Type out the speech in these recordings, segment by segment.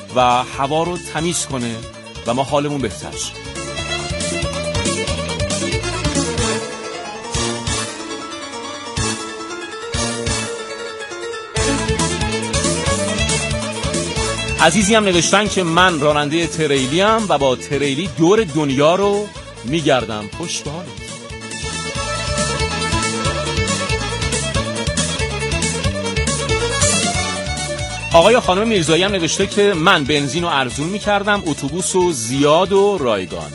و هوا رو تمیز کنه و ما حالمون بهتر شه. عزیزی هم نوشتن که من راننده تریلی ام و با تریلی دور دنیا رو میگردم. خوش به حالت. آقای خانم میرزایی هم نوشته که من بنزین رو ارزون میکردم، اتوبوس رو زیاد و رایگان.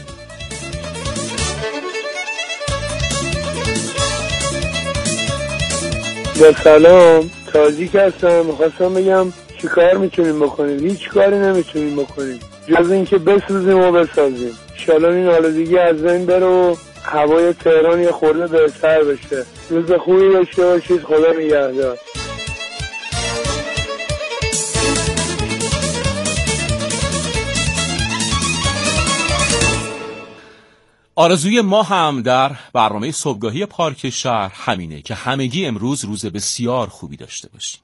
سلام، تاجیک هستم. میخواستم بگم چی کار میتونیم بکنیم؟ هیچ کاری نمیتونیم بکنیم جز اینکه بسوزیم و بسازیم. انشالله این آلودگی از بین بره و هوای تهران یه خورده بهتر بشه. روز خوبی داشته باشید. خدا نگهدار. آرزوی ما هم در برنامه صبحگاهی پارک شهر همینه که همگی امروز روز بسیار خوبی داشته باشیم.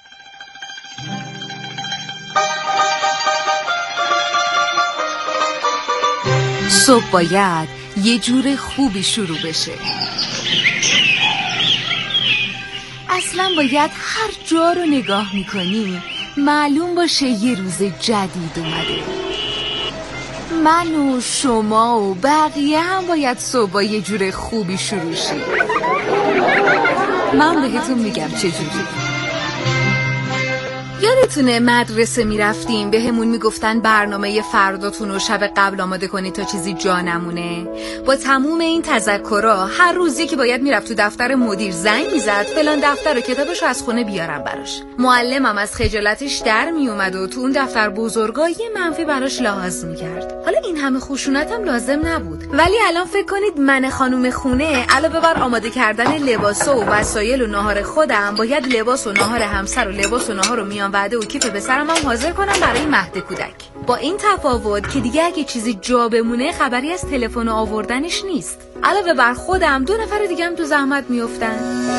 صبح باید یه جور خوبی شروع بشه. اصلا باید هر جا رو نگاه میکنی معلوم باشه یه روز جدید اومده. من و شما و بقیه هم باید صبح با یه جور خوبی شروع شیم. من بهتون میگم چجوری. یادتونه مدرسه میرفتیم بهمون میگفتن برنامه فرداتون رو شب قبل آماده کنید تا چیزی جا نمونه؟ با تموم این تذکرها هر روزی که باید میرفت تو دفتر مدیر زنگ میزد فلان دفتر و کتابش رو از خونه بیارم براش. معلمم از خجالتش در میومد و تو اون دفتر بزرگا یه منفی براش لحاظ میکرد. حالا این همه خشونت هم لازم نبود، ولی الان فکر کنید من خانم خونه علاوه بر آماده کردن لباس و وسایل و ناهار خودم باید لباس و ناهار همسر و لباس و ناهار رو میان وعده و کیف پسرم هم حاضر کنم برای مهد کودک. با این تفاوت که دیگه اگه چیزی جا بمونه خبری از تلفن آوردنش نیست. علاوه بر خودم 2 نفر دیگه هم تو زحمت میافتن.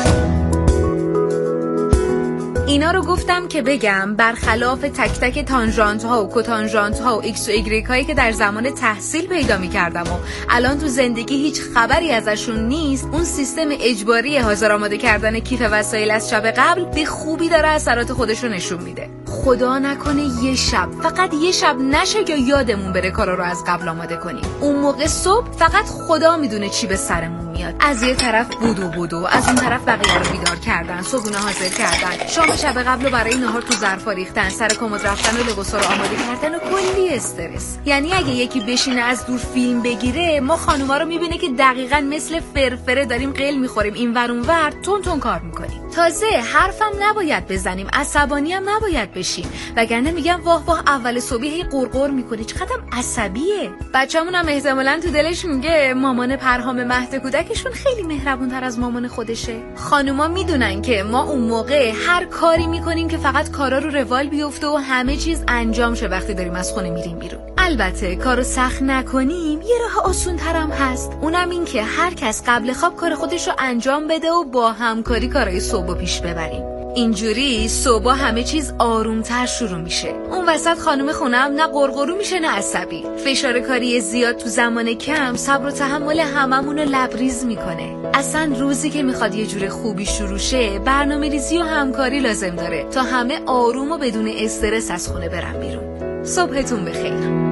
اینا رو گفتم که بگم برخلاف تک تک تانژانت ها و کوتانژانت ها و ایکس و ایگرگ هایی که در زمان تحصیل پیدا می‌کردم و الان تو زندگی هیچ خبری ازشون نیست، اون سیستم اجباری حاضر آماده کردن کیف وسایل از شب قبل به خوبی داره اثرات خودش رو نشون میده. خدا نکنه یه شب، فقط یه شب نشه یا یادمون بره کارا رو از قبل آماده کنیم. اون موقع صبح فقط خدا میدونه چی به سرمون میاد. از یه طرف بودو از اون طرف بقیه رو بیدار کردن، صبحونه حاضر کردن، شام شب قبل رو برای نهار تو ظرفا ریختن، سر کمد رفتن و لباسا رو آماده کردن و کلی استرس. یعنی اگه یکی بشینه از دور فیلم بگیره، ما خانوما رو میبینه که دقیقاً مثل فرفره داریم قیل میخوریم اینور اونور تون کار میکنیم. تازه حرفم نباید بزنیم، عصبانی هم نباید بشیم، وگرنه میگم واه اول صبح هی قرقر میکنی، چقدرم عصبیه. بچه‌مون هم احتمالاً تو دلش میگه مامان پرهام مهد کودکشون خیلی مهربون‌تر از مامان خودشه. خانوما میدونن که ما اون موقع هر کاری میکنیم که فقط کارا رو روال بیفته و همه چیز انجام شه وقتی داریم از خونه میریم بیرون. البته کارو سخت نکنیم یه راه آسون‌تر هم هست، اونم این که هر کس قبل خواب کار خودش رو انجام بده و با همکاری کارهای صبح پیش ببریم. اینجوری صبح همه چیز آرومتر شروع میشه. اون وسط خانم خونم نه قرقرو میشه نه عصبی. فشار کاری زیاد تو زمان کم صبر و تحمل هممون رو لبریز میکنه. اصلا روزی که میخواد یه جور خوبی شروع شه برنامه‌ریزی و همکاری لازم داره تا همه آروم و بدون استرس از خونه برن بیرون. صبحتون بخیر.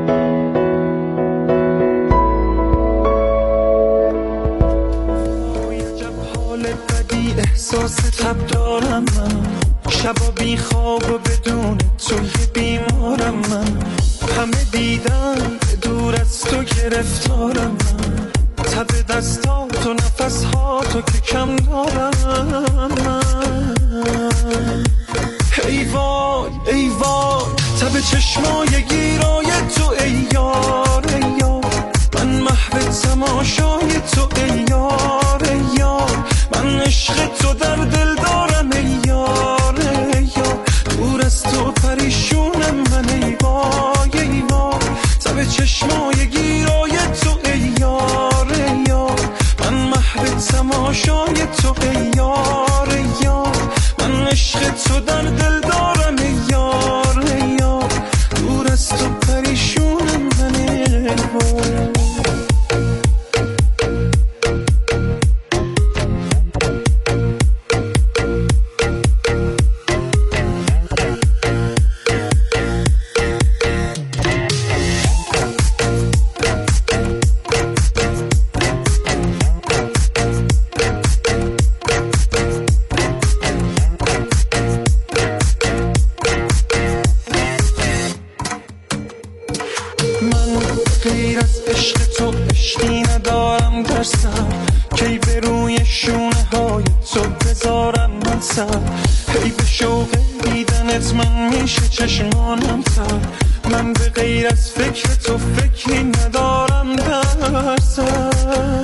احساس تب دارم من، شبا بی خواب و بدون توی بیمارم من، همه دیدن دور از تو گرفتارم من، تب دستات و نفسهاتو که کم دارم من. ای وای ای وای تب چشمای گیرای تو ای یار ای یار، من محو تماشای تو ای یار ای یار، من عشق تو در دل دارم ای یار ای یار، دور از تو پریشونم من ای وای ای وای، تب چشمای گیرای تو ای یار ای یار، من محو تماشای تو ای یار ای یار، من عشق تو در دل دارم ای یار ای یار، غیر از عشق تو عشقی ندارم در سر، کی به روی شونه های تو بذارم من سر، هی به شوق دیدنت من میشه چشمانم تر، من به غیر از فکر تو فکری ندارم در سر.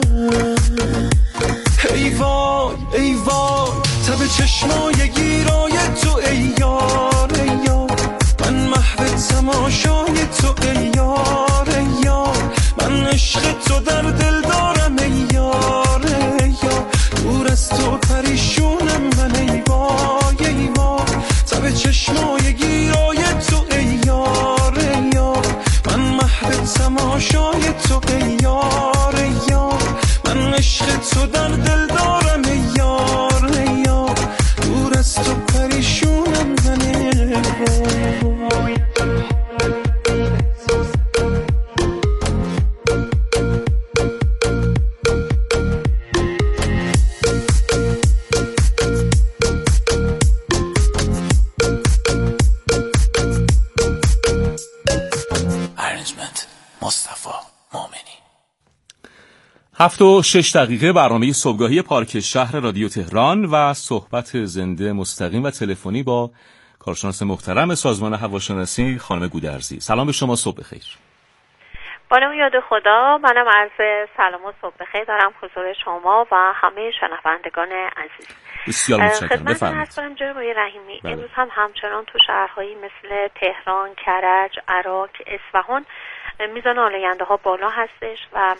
ای وای ای وای تب چشمای گیرای تو ای یار ای یار، من محو تماشای تو ای یار ای یار، من عشق تو در دل دارم ای یار ای یار، دور از تو پریشونم من ای وای ای وای تب چشمای گیرای تو ای یار ای یار، من محو تماشای تو ای یار ای یار، من عشق تو در دل دارم ای یار ای یار، دور از تو پریشونم من ای وای. مصطفی مومنی. 7:06 برنامه صبحگاهی پارک شهر رادیو تهران و صحبت زنده مستقیم و تلفنی با کارشناس محترم سازمان هواشناسی خانم گودرزی. سلام به شما، صبح بخیر. بانم یاد خدا، منم عرض سلام و صبح بخیر دارم حضور شما و همه شنوندگان عزیز. بسیار متشکرم. بفرمایید. خدمتتون جناب رحیمی، امروز هم همچنان تو شهرهایی مثل تهران، کرج، عراق، اصفهان میزان آلاینده ها بالا هستش و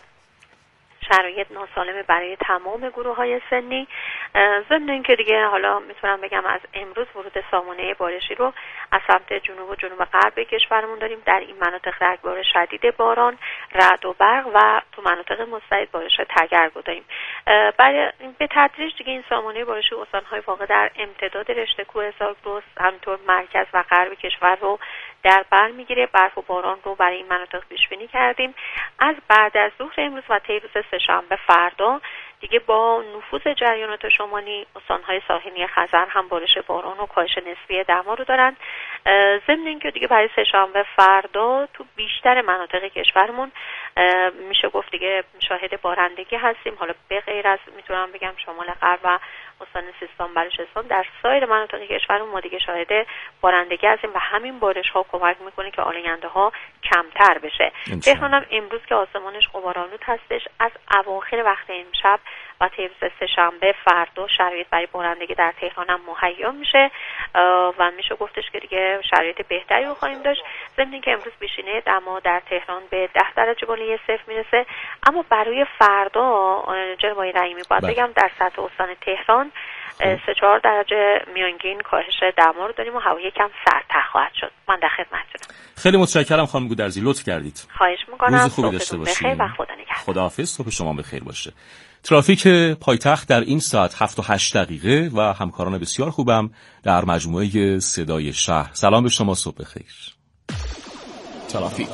شرایط ناسالمه برای تمام گروه‌های سنی. ضمن اینکه دیگه حالا میتونم بگم از امروز ورود سامانه بارشی رو از سمت جنوب و جنوب غرب کشورمون داریم. در این مناطق رگبار شدید باران، رعد و برق و تو مناطق مستعد بارش تگرگ داریم. به تدریج دیگه این سامانه بارشی استان‌های واقع در امتداد رشته کوه زاگرس همینطور مرکز و غرب کشور رو در بر میگیره. برف و باران رو برای این مناطق پیش بینی کردیم. از بعد از ظهر امروز و طی روز سه‌شنبه فردا دیگه با نفوذ جریانات شمالی استان‌های ساحلی خزر هم بارش باران و کاهش نسبی دما رو دارن. ضمن اینکه دیگه برای سه‌شنبه فردا تو بیشتر مناطق کشورمون میشه گفت دیگه شاهد بارندگی هستیم. حالا به غیر از میتونم بگم شمال غرب و استان سیستان بلوچستان، در سایر مناطق کشورمون ما دیگه شاهد بارندگی هستیم و همین بارش ها کمک میکنه که آلاینده ها کمتر بشه. تهران هم امروز که آسمانش غبارآلود هستش، از اواخر وقت امشب و طی روز سه‌شنبه فردا شرایط برای بارندگی در تهران هم مهیا میشه و میشه گفتش که دیگه شرایط بهتری رو خواهیم داشت. ضمن اینکه امروز بیشینه دما در تهران به 10 درجه بالای صفر میرسه، اما برای فردا جناب رحیمی باید بگم در سطح استان تهران 3-4 درجه میانگین کاهش دما رو داریم و هوا یکم سردتر خواهد شد. من در خدمتتونم. خیلی متشکرم خانم گودرزی، لطف کردید. خواهش می‌کنم. روز خوبی داشته باشید. بخیر و خدا نگهدار. خداحافظ، صبح شما بخیر باشه. ترافیک پایتخت در این ساعت 7 و 8 دقیقه و همکاران بسیار خوبم در مجموعه صدای شهر. سلام به شما، صبح بخیر. ترافیک.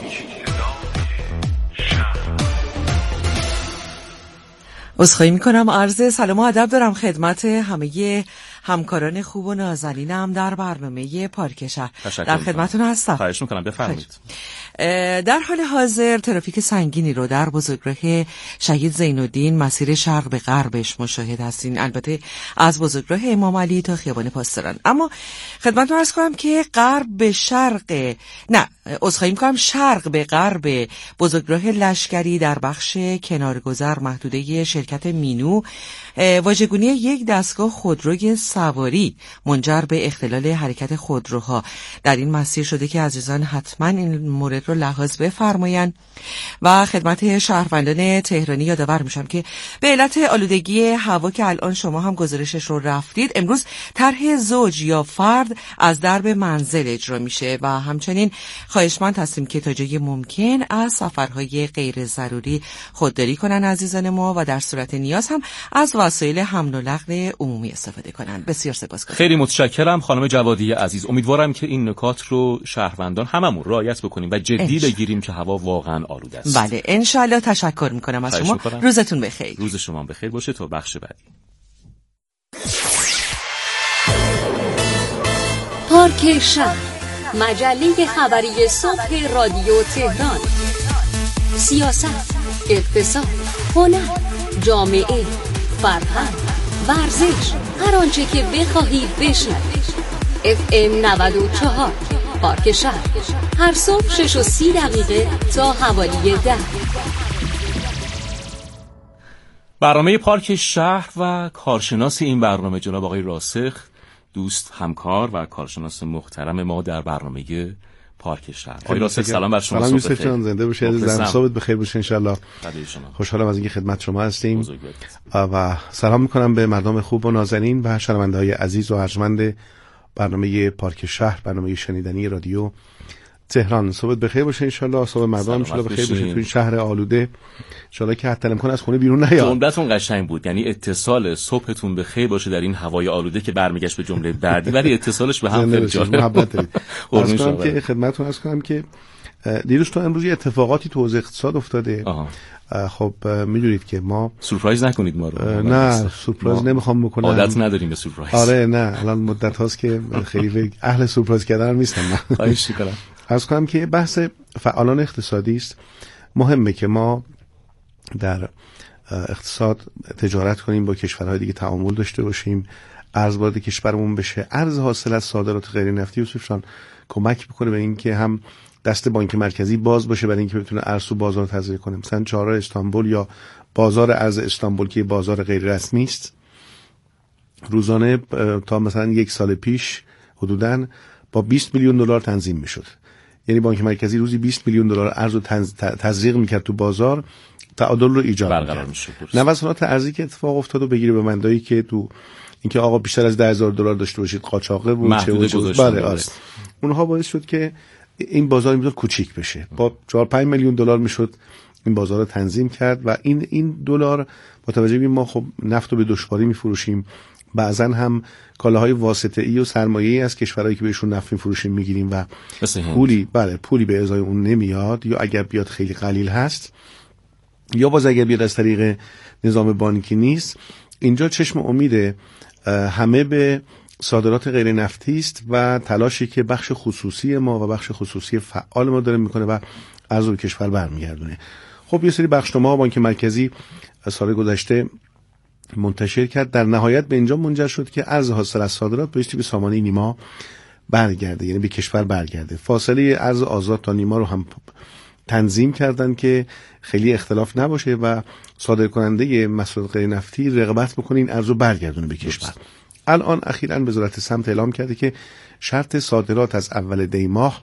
عذرخواهی میکنم، عرض سلام و ادب دارم خدمت همه همکاران خوب و نازنینم در برنامه پارک شهر. در خدمتتون هستم. خواهش میکنم، بفرمایید. در حال حاضر ترافیک سنگینی رو در بزرگراه شهید زین‌الدین مسیر شرق به غربش مشاهده هستین، البته از بزرگراه امام علی تا خیابان پاسداران. اما خدمتتون عرض کنم که غرب به شرق، عذرخواهی میکنم، شرق به غرب بزرگراه لشکری در بخش کنارگذر محدوده شرکت مینو واژگونی یک دستگاه خودروی سواری منجر به اختلال حرکت خودروها در این مسیر شده که عزیزان حتما این مورد رو لحاظ بفرمایند. و خدمت شهروندان تهرانی یادآور میشم که به علت آلودگی هوا که الان شما هم گزارشش رو رفتید، امروز طرح زوج یا فرد از درب منزل اجرا میشه و همچنین خواهشمند هستیم که تا جای ممکن از سفرهای غیر ضروری خودداری کنن عزیزان ما و در صورت نیاز هم از وسایل حمل و نقل عمومی استفاده کنن. بسیار سپاسگزارم. خیلی متشکرم خانم جوادی عزیز. امیدوارم که این نکات رو شهروندان هممون رعایت بکنیم و جدی بگیریم که هوا واقعا آلوده است. بله ان شاءالله. تشکر میکنم از شما. روزتون بخیر. روز شما بخیر باشه. تا بخش بعدی. پارک شهر، مجله خبری صبح رادیو تهران. سیاست، اقتصاد، هنر، جامعه، فرهنگ، ورزش، هر آنچه که بخواهید بشنوید. FM 94 پارک شهر، هر صبح 6:30 تا حوالی 10. برنامه پارک شهر و کارشناس این برنامه جناب آقای راسخ، دوست، همکار و کارشناس محترم ما در برنامه پارک شهر. آقای راسخ سلام بر شما. سلام یوسف جان، زنده باشید. صبحت بخیر باشه ان شاء الله. خوشحالم از اینکه خدمت شما هستیم و سلام میکنم به مردم خوب و نازنین و شنونده‌های عزیز و ارجمند برنامه پارک شهر، برنامه شنیدنی رادیو تهران. صبحت بخیر باشه ان شاء الله. صبح مردم ان شاء الله بخیر باشه تو این شهر آلوده. ان شاء الله که حتی امکان از خونه بیرون نیاد. جملتون قشنگ بود، یعنی اتصال صبحتون بخیر باشه در این هوای آلوده که برمیگشت به جمله بعدی، ولی اتصالش به هم خیلی جالب. محبت دارید. قربون که خدمتتون عرض کنم که دیروز تو امروز اتفاقاتی تو حوزه اقتصاد افتاده. خب میدونید که ما سورپرایز نکنید ما رو. نه سورپرایز نمیخوام بکنم، عادت نداریم به سورپرایز. آره نه الان مدت هاست که خیلی اهل سورپرایز کردن نیستم. خواهش می‌کنم. عرض کنم که بحث فعالان اقتصادی است. مهمه که ما در اقتصاد تجارت کنیم، با کشورهای دیگه تعامل داشته باشیم، ارز وارد کشورمون بشه. ارز حاصل از صادرات غیر نفتی یوسفشان کمک میکنه به اینکه هم دست بانک مرکزی باز باشه برای اینکه بتونه ارز و بازار تزریق کنه. مثلا چهارراه استانبول یا بازار ارز استانبول که بازار غیر رسمی است، روزانه تا مثلا 1 سال پیش حدوداً با 20 میلیون دلار تنظیم میشد. یعنی بانک مرکزی روزی 20 میلیون دلار ارز رو تزریق میکرد تو بازار، تعادل رو ایجاد برقرار میشد. نوسانات ارزی که اتفاق افتاد و بگیره به مندایی که تو اینکه آقا بیشتر از 10,000 دلار داشته باشید قاچاقه بود، چه بود، بله آره، اونها باعث شد که این بازار میذار کوچیک بشه. با 4-5 میلیون دلار میشد این بازار رو تنظیم کرد و این دلار با توجه به ما خب نفت رو به دشواری میفروشیم، بعضا هم کالاهای واسطه‌ای و سرمایه‌ای از کشورهایی که بهشون نفت می‌فروشیم می‌گیریم و پولی به ازای اون نمیاد، یا اگر بیاد خیلی قلیل هست، یا باز اگر بیاد از طریق نظام بانکی نیست. اینجا چشم امید همه به صادرات غیر نفتی است و تلاشی که بخش خصوصی ما و بخش خصوصی فعال ما داره میکنه و ارز به کشور برمیگردونه. خب یه سری بخشنامه‌ها بانک مرکزی سال گذشته منتشر کرد، در نهایت به اینجا منجر شد که ارز حاصل از صادرات بایستی به سامانه نیما برگرده، یعنی به کشور برگرده. فاصله ارز آزاد تا نیما رو هم تنظیم کردن که خیلی اختلاف نباشه و صادرکننده محصولات غیر نفتی رغبت بکنه این ارز رو برگردونه به کشور. الان اخیراً وزارت سمت اعلام کرده که شرط صادرات از اول دی ماه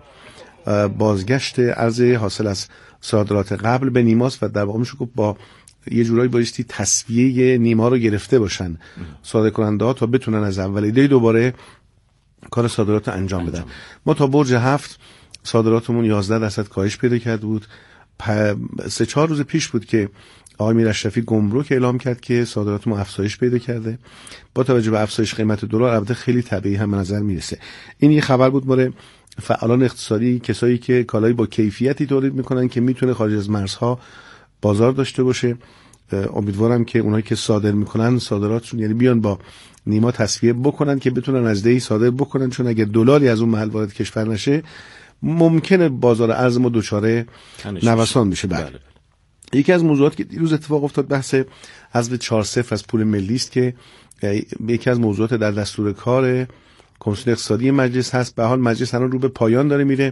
بازگشت ارز حاصل از صادرات قبل به نیماست و در واقع میشه گفت با یه جورایی بایستی تسویه نیما رو گرفته باشن صادرکننده ها تا بتونن از اول دی دوباره کار صادرات انجام بدن. ما تا برج 7 صادراتمون 11% کاهش پیدا کرده بود. 3-4 روز پیش بود که آقای میراشرفی گمرک اعلام کرد که صادراتمون افزایش پیدا کرده. با توجه به افزایش قیمت دلار البته خیلی طبیعی هم به نظر میرسه. این یه خبر بود برای فعالان اقتصادی، کسایی که کالایی با کیفیتی تولید میکنن که میتونه خارج از مرزها بازار داشته باشه. امیدوارم که اونایی که صادر میکنن صادراتشون یعنی بیان با نیما تسویه بکنن که بتونن از دی صادر بکنن، چون اگه دلاری از اون محل وارد کشور نشه ممکنه بازار ارز ما دچار نوسان بشه. بله. یکی از موضوعاتی که دیروز اتفاق افتاد بحث حذف 4-0 از پول ملی است که یکی از موضوعات در دستور کار کمیسیون اقتصادی مجلس هست. به حال مجلس الان رو به پایان داره میره.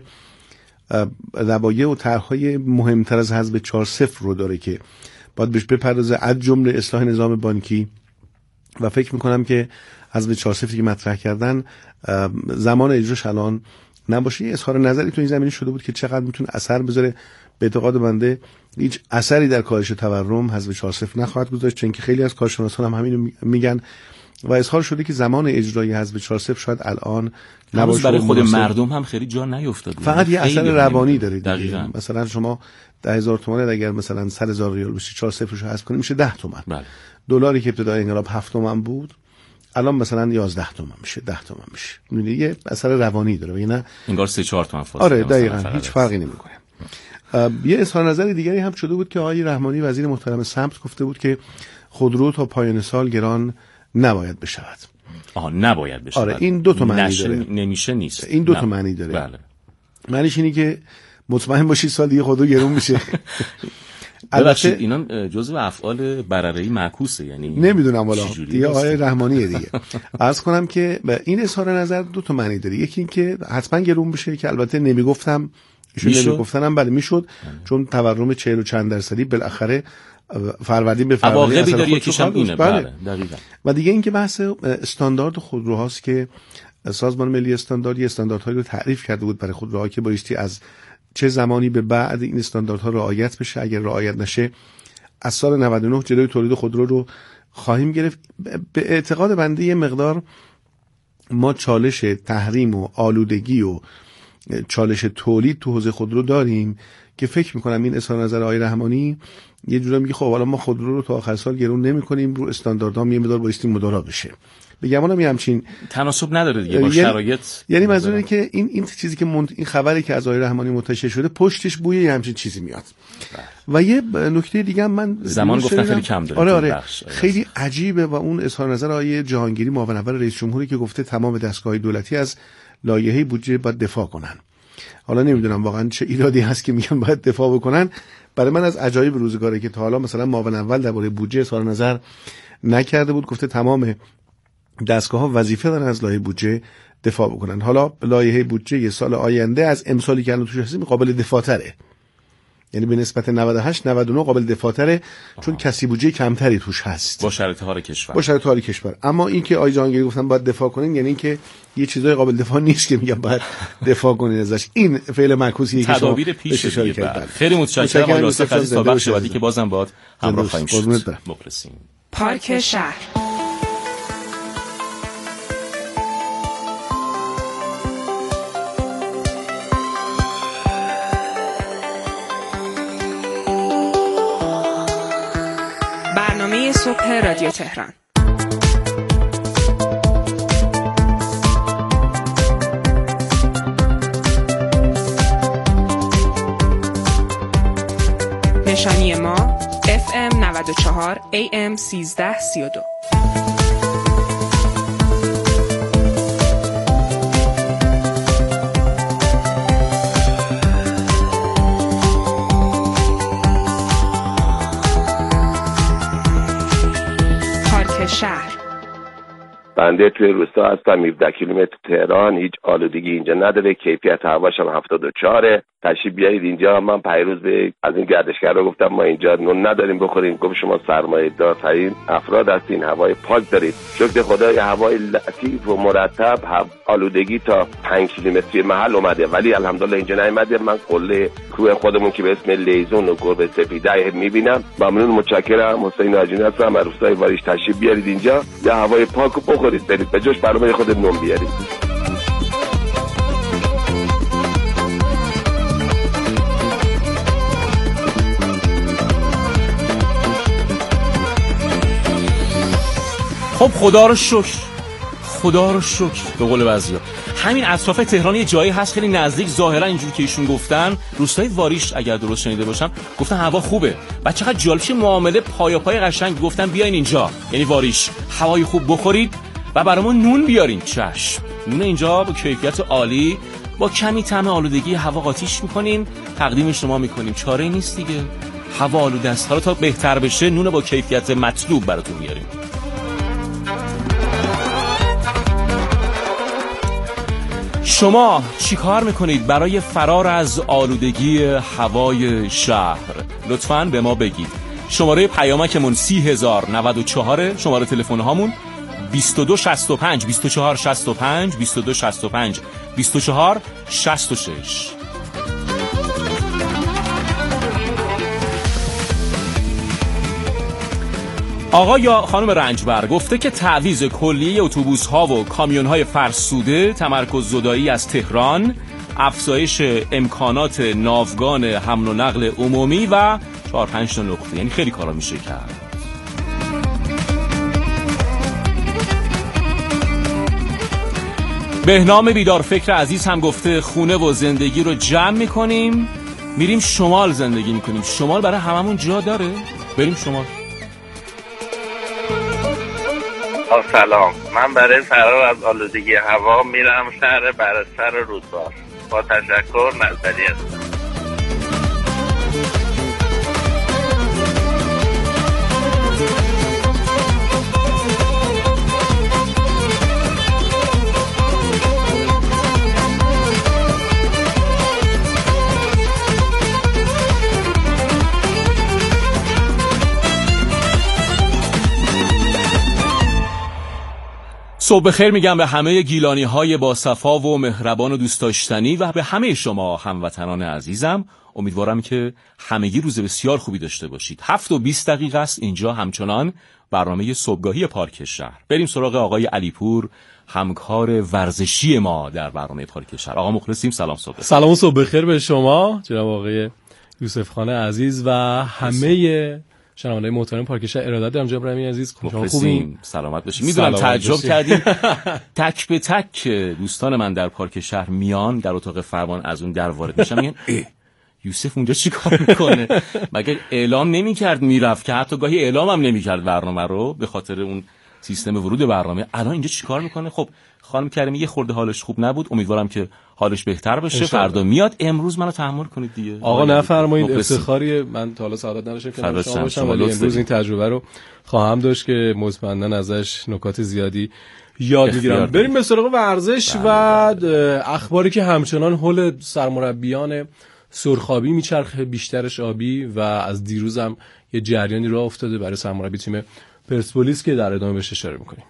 لوایح و طرح‌های مهمتر از حذف 4-0 رو داره که باید بهش بپردازه، از جمله اصلاح نظام بانکی، و فکر میکنم که حذف 4-0 که مطرح کردن زمان اجراش الان نباشه. اظهار نظری تو این زمینه شده بود که چقدر میتونه اثر بذاره. به اعتقاد بنده هیچ اثری در کاهش تورم حذف 4-0 نخواهد گذاشت، چون که خیلی از کارشناسان هم همینو میگن و اظهار شده که زمان اجرای حذف 4-0 شاید الان نباشه. برای خود مردم هم خیلی جا نیفتاد، فقط یه اثر روانی داره دیگه. مثلا شما 10,000 تومان اگر مثلا 100,000 ریال بشه 4-0 رو حذف کنیم میشه 10 تومان. بله. دلاری که ابتدای انقلاب 7 تومان بود الان مثلا 11 تومان میشه، 10 تومان میشه. میدونی یه اثر روانی داره، یعنی نه انگار 3-4 تومان فاصله. آره دقیقاً هیچ فرقی نمیکنه. یه اظهار نظر دیگری هم شده بود که آقای رحمانی وزیر محترم سمت گفته بود که خودرو تا پایان سال گران نباید بشود. نباید بشود. آره این دو تا معنی داره. نمیشه نیست. این دو تا معنی داره. بله. معنیش اینه که مطمئن باشید سال دیگه خودرو گرون میشه. البته اینا جزو افعال برره‌ای معکوسه، یعنی نمیدونم والا دیگه آقای رحمانیه دیگه. عرض کنم که این اظهار نظر دو تا معنی داره. یکی این که حتما گرون بشه که البته نمیگفتم ایشون نمیگفتنم بله میشد، چون تورم 40 و چند درصدی بالاخره فروردین به فروردین عواقبی داره، یکیش هم اینه. بله دقیقاً. و دیگه این که بحث استاندارد خودروهاست که سازمان ملی استانداردهایی رو تعریف کرده بود برای خودروها که بایستی از چه زمانی به بعد این استانداردها رعایت بشه. اگر رعایت نشه از سال 99 جلوی تولید خودرو رو خواهیم گرفت. به اعتقاد بنده یه مقدار ما چالش تحریم و آلودگی و چالش تولید تو حوزه خودرو داریم که فکر میکنم این اظهار نظر آقای رحمانی یه جوری میگه خب حالا ما خودرو رو تا آخر سال گرون نمیکنیم، رو استانداردها یه مقدار بایستی مدارا بشه. بگم اونم همچین تناسب نداره دیگه با شرایط. یعنی منظور اینه که این چیزی که این خبری که از آقای رحمانی منتشر شده پشتش بوی همچین چیزی میاد. و یه نکته دیگه من زمان گفتن خیلی کم داره. آره خیلی عجیبه. و اون اظهار نظر آقای جهانگیری معاون اول رئیس جمهوری که گفته تمام دستگاه‌های دولتی از لایحه بودجه باید دفاع کنن. حالا نمیدونم واقعا چه ایرادی هست که میگن باید دفاع بکنن. برای من از عجایب روزگاره که تا حالا مثلا معاون اول درباره بودجه اظهار نظر نکرده بود، گفته تمام دستگاه‌ها وظیفه دارن از لایحه بودجه دفاع بکنن. حالا لایحه بودجه سال آینده از امسالی که الان توش هستیم قابل دفاع تره، یعنی به نسبت 98 99 قابل دفاع تره، چون کسی بودجه کمتری توش هست با شرایط حال کشور. اما این که آقای جهانگیری گفتن باید دفاع کنین، یعنی اینکه یه چیزای قابل دفاع نیست که میگم باید دفاع کنین ازش. این فعل معکوسیه که تدابیر پیش کردن. خیلی متشکرم آقای راستق عزیز تا بخش بعدی که بازم باهات همراه خواهیم شد. مخلصیم. پارک شهر. برنامه صبح رادیو تهران. نشانی ما FM 94 AM 1332. شهر. بنده توی روستا هستم، 17 کیلومتر تهران. هیچ آلودگی اینجا نداره، کیفیت هواش هم 74. تشریف بیایید اینجا. من پیروز به از این گردشگرا گفتم ما اینجا نون نداریم بخوریم، گفت شما سرمایه دارترین افراد هستین، هوای پاک دارید. شکر خدای هوای لطیف و مرتب، آلودگی تا 5 کیلومتری محل اومده، ولی الحمدلله اینجا نیومده. من قله کوه خودمون که به اسم لیزون و گربه سفیده میبینم. ممنون، متشکرم. حسین آجینی هستم از روستای واریش. تشریف بیارید اینجا، یا هوای پاک رو بخورید، برید به جاش برای خودت نون بیارید. خب خدا رو شکر به قول بعضیا همین اطراف تهران یه جایی هست خیلی نزدیک، ظاهرا اینجوری که ایشون گفتن روستای واریش، اگر درست شنیده باشم، گفتن هوا خوبه. بعد چقدر جالب چه معامله پای قشنگ گفتن بیاین اینجا، یعنی واریش، هوای خوب بخورید و برامون نون بیارین. چشم، نون اینجا با کیفیت عالی، با کمی طعم آلودگی هوا قاطیش میکنیم، تقدیم شما میکنیم. چاره نیست دیگه، هوا آلوده است. حالا تا بهتر بشه نون با کیفیت مطلوب براتون میاریم. شما چی کار میکنید برای فرار از آلودگی هوای شهر؟ لطفاً به ما بگید. شماره پیامکمون 30094، شماره تلفن هامون 2265 2465 2265 2466. آقا یا خانم رنجبر گفته که تعویض کلیه اتوبوس‌ها و کامیون‌های فرسوده، تمرکز زدایی از تهران، افزایش امکانات ناوگان حمل و نقل عمومی و 4-5 تا نقطه، یعنی خیلی کارا میشه کرد. بهنام بیدارفکر عزیز هم گفته خونه و زندگی رو جمع میکنیم میریم شمال زندگی میکنیم. شمال برای هممون جا داره، بریم شمال. سلام، من برای فرار از آلودگی هوا میرم شهر برستر رودبار. با تشکر، نظری هستم. صبح بخیر میگم به همه گیلانی‌های با صفا و مهربان و دوست داشتنی و به همه شما هموطنان عزیزم. امیدوارم که همگی روز بسیار خوبی داشته باشید. 7:20 است اینجا همچنان برنامه صبحگاهی پارک شهر. بریم سراغ آقای علیپور، همکار ورزشی ما در برنامه پارک شهر. آقا مخلصیم، سلام صبح. سلام و صبح بخیر به شما جناب آقای یوسف خان عزیز و همه شنونده‌های محترم پارک شهر. ارادت دارم جناب رحیمی عزیز، شما خوبین؟ سلامت باشید. میدونم تعجب کردیم تک به تک دوستان من در پارک شهر میان در اتاق فرمان از اون در وارد میشن میگن یوسف اونجا چی کار میکنه؟ مگه اعلام نمیکرد میرفت؟ که حتی گاهی اعلام هم نمیکرد برنامه رو به خاطر اون سیستم ورود برنامه. الان اینجا چی کار میکنه؟ خب خانم کریمی یه خورده حالش خوب نبود، امیدوارم که حالش بهتر بشه، فردا میاد. امروز منو تحمل کنید دیگه آقا. نفرمایید، افتخاری من تا حالا سعادت نداشتم که شما باشم، ولی امروز این تجربه رو خواهم داشت که مطمئنا ازش نکات زیادی یاد میگیرم. بریم به سراغ ورزش و اخباری که همچنان حول سرمربیان سرخابی میچرخه، بیشترش آبی، و از دیروزم یه جریانی راه افتاده برای سرمربی تیم پرسپولیس که در ادامه بهش اشاره میکنیم.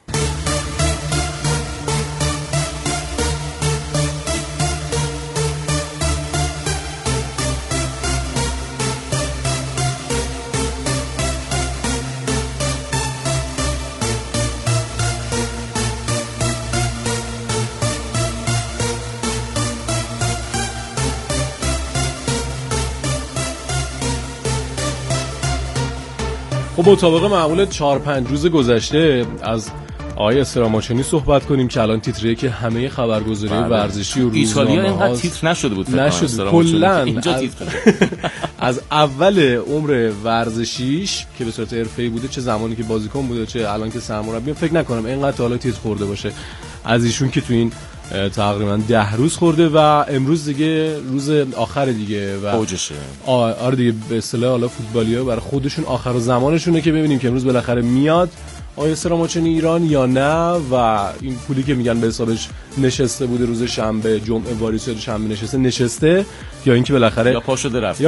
خب مطابق معمول 4-5 روز گذشته از آقای استراماچنی صحبت کنیم که الان تیتریه که همه خبرگزاری ورزشی و ایتالیا اینقدر تیتر نشده بود، کلا اینجا تیتر از اول عمر ورزشیش که به صورت حرفه‌ای بوده، چه زمانی که بازیکن بوده چه الان که سرمربی، فکر نکنم اینقدر حالا تیتر خورده باشه از ایشون که تو این تقریبا 10 روز خورده و امروز دیگه روز آخر دیگه و اوجشه. آره دیگه به اصطلاح حالا فوتبالی‌ها برای خودشون آخر زمانشونه که ببینیم که امروز بالاخره میاد آقای استراماچنی ایران یا نه، و این پولی که میگن به حسابش نشسته بوده روز شنبه، جمعه واریس شده، شنبه نشسته یا اینکه بالاخره یا پا شده رفته یا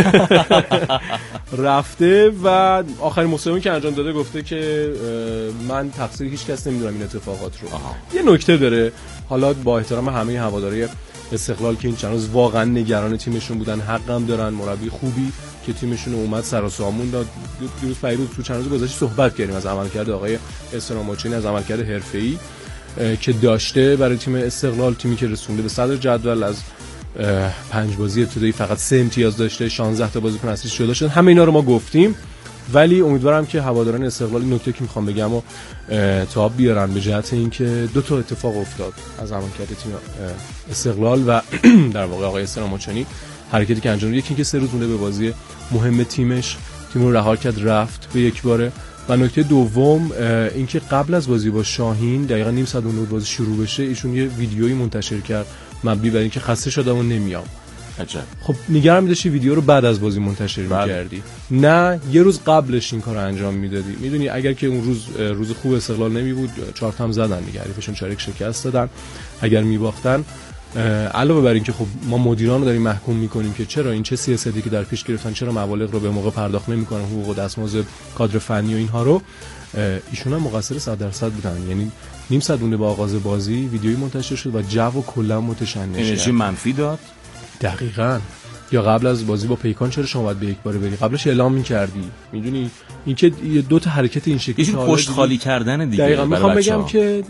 رفته و آخرین مصاحبه‌ای که انجام داده گفته که من تقصیر هیچ کس نمیدونم این اتفاقات رو. یه نکته داره، حالا با احترام همه هواداری استقلال که این چند روز واقعا نگران تیمشون بودن، حق هم دارن، مربی خوبی که تیمشون اومد سر و سامون داد. دیروز پیروز تو چند روز گذشته صحبت کردیم از عملکرد آقای استراماچنی، از عملکرد حرفه‌ای که داشته برای تیم استقلال، تیمی که رسونده به صدر جدول، از 5 بازی ابتدایی فقط 3 امتیاز داشته، 16 تا بازیکن اصلی جدا شدن. همه اینا رو ما گفتیم، ولی امیدوارم که هواداران استقلال این نکته که میخوام بگم و تاب بیارن به جهت اینکه 2 تا اتفاق افتاد از عملکرد تیم استقلال و در واقع آقای استراماچنی حرکتی که انجام داد. یکی اینکه 3 روز مونده به بازی مهم تیمش، تیم رو رها کرد رفت به یک باره، و نکته دوم اینکه قبل از بازی با شاهین دقیقاً نیم ساعت اون بازی شروع بشه ایشون یه ویدیویی منتشر کرد مبنی بر اینکه خسته شدم و نمیام. عجب. خب نگران می‌داشتی ویدیو رو بعد از بازی منتشر می‌کردی، نه یه روز قبلش این کارو انجام میدادی. میدونی اگر که اون روز خوب استقلال نمی بود 4 تا هم زدن دیگه، حریفشون چارک شکست دادن. اگر می‌باختن علاوه بر این که خب ما مدیران رو داریم محکوم می‌کنیم که چرا این چه سیاستی که در پیش گرفتن، چرا مبالغ رو به موقع پرداخت نمی‌کنن، حقوق و دستمزد کادر فنی و اینها رو، ایشون هم مقصر 100% بودن. یعنی نیم ساعت مونده با آغاز بازی ویدیویی منتشر شد و جو کلا متشنج، انرژی منفی داد. دقیقاً. یا قبل از بازی با پیکان چرا شما باید به یک باره بری؟ قبلش اعلام می‌کردی. میدونی اینکه 2 تا حرکت این شکلی یه پشت خالی کردن دیگه. دقیقاً می‌خوام بگم که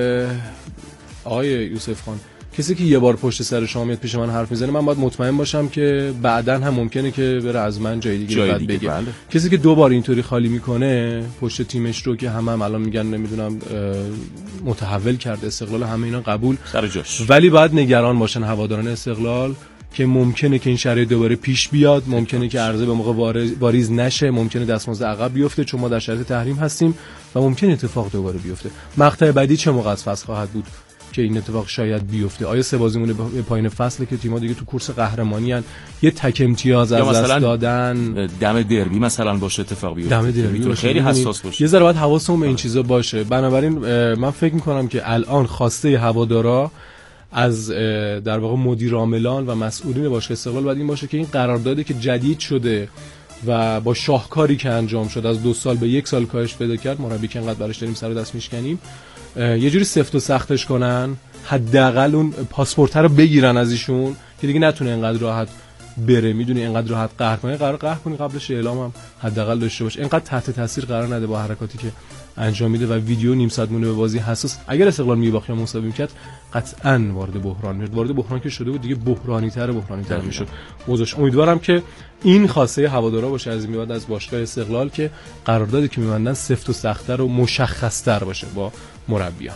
آقای یوسف خان، کسی که یه بار پشت سر شما میاد پیش من حرف میزنه، من باید مطمئن باشم که بعداً هم ممکنه که بره از من جای دیگه بعد بگه. بله. کسی که 2 بار اینطوری خالی میکنه پشت تیمش رو که هم الان میگن نمیدونم متحول کرده استقلال، همه اینا قبول سر جاش، ولی باید نگران باشن هواداران استقلال که ممکنه که این شرایط دوباره پیش بیاد، ممکنه که عرضه به موقع واریز نشه، ممکنه دستمزد عقب بیفته چون ما در شرایط تحریم هستیم و ممکنه اتفاق دوباره بیفته. مقطع بعدی چه موقع از فصل خواهد بود که این اتفاق شاید بیفته؟ آیا 3 بازیمون به پایین فصله که تیم‌ها دیگه تو کورس قهرمانی ان، یه تک امتیاز از دست دادن، دم دربی مثلا باشه اتفاق بیفته، دم دربی خیلی حساس باشه. یه ذره باید حواسمون به این چیزا باشه. بنابراین من فکر می‌کنم که الان خواسته هوادارا از در واقع مدیر عاملان و مسئولین باشگاه استقلال باید این باشه که این قراردادی که جدید شده و با شاهکاری که انجام شد از 2 سال به 1 سال کاهش پیدا کرد، مربی که انقدر براش داریم سر دست میشکنیم، یه جوری سفت و سختش کنن، حداقل اون پاسپورت رو بگیرن از ایشون که دیگه نتونه اینقدر راحت بره. میدونی اینقدر راحت قهر کنه، قهر کنی قبلش اعلام هم حداقل داشته باشه، اینقدر تحت تاثیر قرار نده با حرکاتی که انجام میده و ویدیو نیم ساعت مونه به بازی حساس. اگر استقلال میباخت یا مساوی میکرد قطعاً وارد بحران میشد. وارد بحران که شده بود دیگه بحرانی تر میشد. امیدوارم که این خواسته هوادارا باشه از این بعد از باشگاه استقلال که قراردادی که می‌بندن سفت و سخت‌تر و مشخص‌تر باشه با مربیان.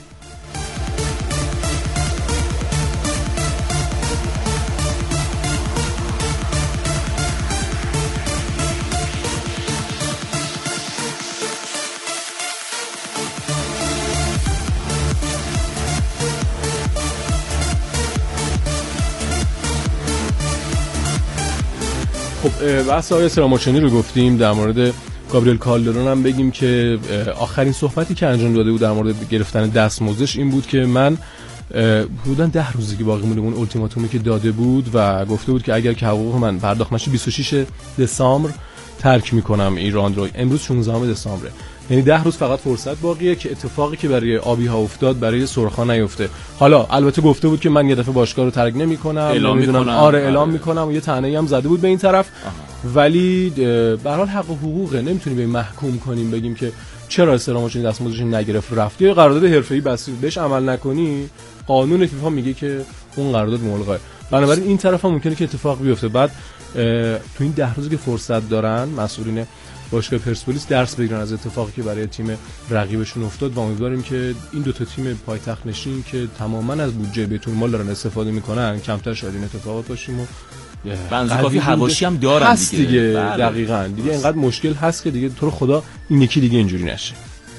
خب بحث آقای سراماچنی رو گفتیم، در مورد گابریل کالدرون هم بگیم که آخرین صحبتی که انجام داده بود در مورد گرفتن دستمزدش این بود که من حدوداً 10 روزی که باقی مونده اون التیماتومی که داده بود و گفته بود که اگر که حقوق من پرداخت نشه 26 دسامبر ترک میکنم ایران رو. امروز 16 دسامبره، یعنی 10 روز فقط فرصت باقیه که اتفاقی که برای آبی ها افتاد برای سرخا نیفته. حالا البته گفته بود که من یه دفعه باشگاه رو ترک نمیکنم، اعلام میکنم و یه طعنه‌ای هم زده بود به این طرف. ولی به هر حال حق و حقوقه، نمیتونیم به محکوم کنیم بگیم که چرا سراماچنی دستمزدش نگرفت رفت. یه قرارداد حرفه‌ای بسیط بهش عمل نکنی، قانون فیفا میگه که اون قرارداد ملغاه. بنابراین این طرف هم ممکنه که اتفاق بیفته. بعد تو این 10 روزی که فرصت دارن مسئولین باشگاه پرسپولیس درس بگیرن از اتفاقی که برای تیم رقیبشون افتاد و امیدواریم که این دو تا تیم پایتخت نشین که تماما از بودجه بیت المال دارن استفاده میکنن کمتر شاید این اتفاقات باشیم و بنز کافی حواشی هم دارن دیگه. دقیقاً دیگه اینقدر مشکل هست که دیگه تو رو خدا این یکی دیگه اینجوری نشه.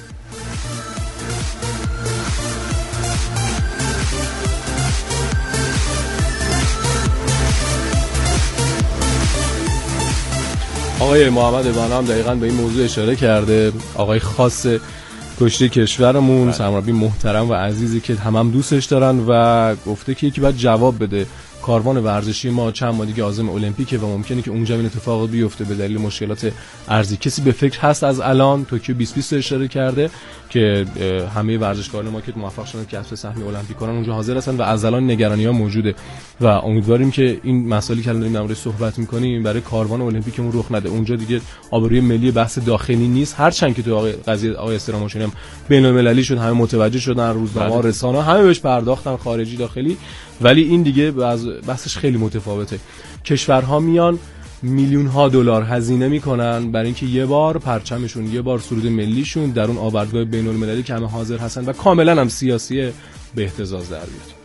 آقای محمد ابراهیم هم دقیقاً به این موضوع اشاره کرده. آقای خاص کشتی کشورمون، سرمربی محترم و عزیزی که هم دوستش دارن و گفته که یکی باید جواب بده. کاروان ورزشی ما چند ماه دیگه عازم المپیکه و ممکنه که اونجا این اتفاق بیفته به دلیل مشکلات ارزی. کسی به فکر هست از الان توکیو 2020 اشاره کرده که همه ورزشکاران ما که موفق شدن کسب سهمیه المپیک کنن اونجا حاضر هستن و از الان نگرانی‌ها موجوده و امیدواریم که این مسائلی که الان داریم در موردش صحبت می‌کنیم برای کاروان المپیکمون رخ نده. اونجا دیگه آبروی ملی بحث داخلی نیست، هرچند که تو قضیه آقای استراماچنی هم بین‌المللی شد، همه متوجه شدن، روزنامه‌ها، رسانه‌ها همه بهش پرداختن، خارجی داخلی، ولی این دیگه بحثش خیلی متفاوته. کشورها میان میلیون ها دلار هزینه میکنن برای اینکه یه بار پرچمشون، یه بار سرود ملیشون در اون آوردگاه بین المللی که همه حاضر هستن و کاملا هم سیاسیه به اهتزاز در بیاد.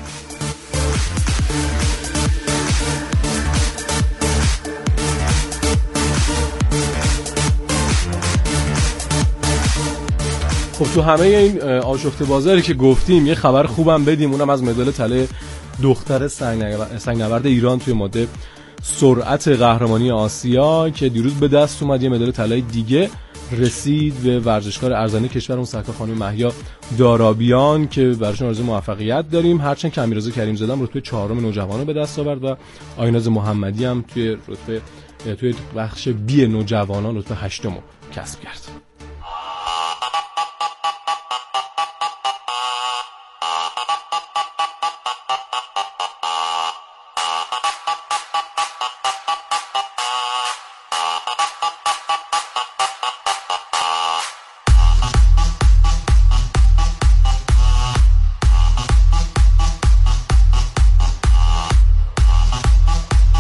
خب تو همه این آشفته بازاری که گفتیم یه خبر خوبم بدیم، اونم از مدال طلای دختر سنگنورد ایران توی ماده سرعت قهرمانی آسیا که دیروز به دست اومد. یه مدال طلای دیگه رسید به ورزشکار ارزنده کشورمون سرکار خانم مهیا دارابیان که براشون آرزوی موفقیت داریم. هرچند که امیررضا کریم زاده رتبه 4 نوجوانان به دست آورد و آیناز محمدی هم توی بخش بی نوجوانان رتبه 8 کسب کرد.